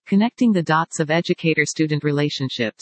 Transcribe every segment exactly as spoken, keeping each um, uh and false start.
Connecting the Dots of Educator-Student Relationships.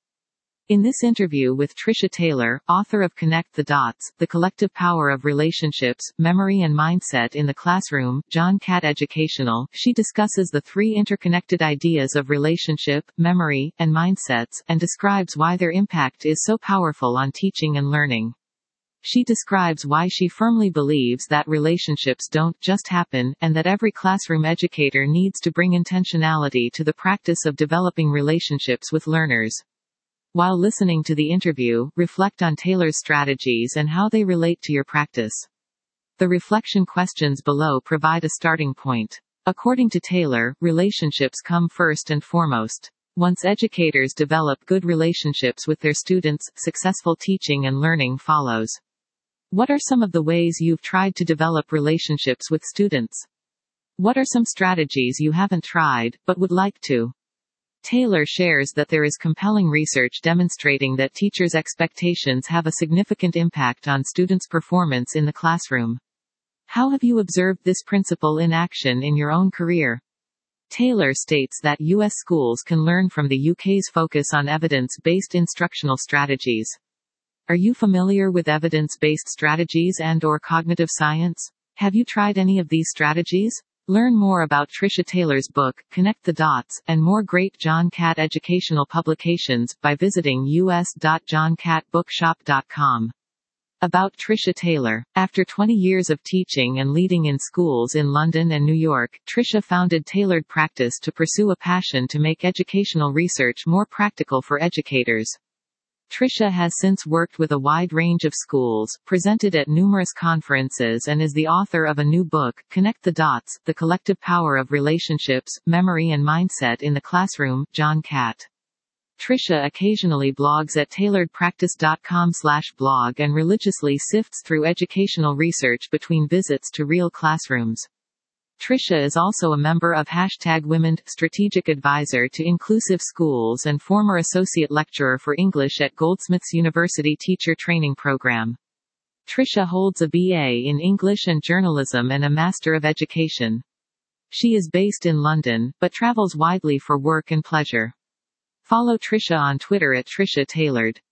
In this interview with Tricia Taylor, author of Connect the Dots, The Collective Power of Relationships, Memory and Mindset in the Classroom, John Catt Educational, she discusses the three interconnected ideas of relationship, memory, and mindsets, and describes why their impact is so powerful on teaching and learning. She describes why she firmly believes that relationships don't just happen, and that every classroom educator needs to bring intentionality to the practice of developing relationships with learners. While listening to the interview, reflect on Taylor's strategies and how they relate to your practice. The reflection questions below provide a starting point. According to Taylor, relationships come first and foremost. Once educators develop good relationships with their students, successful teaching and learning follows. What are some of the ways you've tried to develop relationships with students? What are some strategies you haven't tried, but would like to? Taylor shares that there is compelling research demonstrating that teachers' expectations have a significant impact on students' performance in the classroom. How have you observed this principle in action in your own career? Taylor states that U S schools can learn from the U K's focus on evidence-based instructional strategies. Are you familiar with evidence-based strategies and/or cognitive science? Have you tried any of these strategies? Learn more about Tricia Taylor's book, Connect the Dots, and more great John Catt educational publications by visiting u s dot john catt bookshop dot com. About Tricia Taylor. After twenty years of teaching and leading in schools in London and New York, Tricia founded Tailored Practice to pursue a passion to make educational research more practical for educators. Tricia has since worked with a wide range of schools, presented at numerous conferences and is the author of a new book, Connect the Dots, The Collective Power of Relationships, Memory and Mindset in the Classroom, John Catt. Tricia occasionally blogs at tailored practice dot com slash blog and religiously sifts through educational research between visits to real classrooms. Tricia is also a member of Hashtag Women, strategic advisor to Inclusive Schools and former associate lecturer for English at Goldsmiths University Teacher Training Program. Tricia holds a B A in English and Journalism and a Master of Education. She is based in London, but travels widely for work and pleasure. Follow Tricia on Twitter at Tricia Tailored.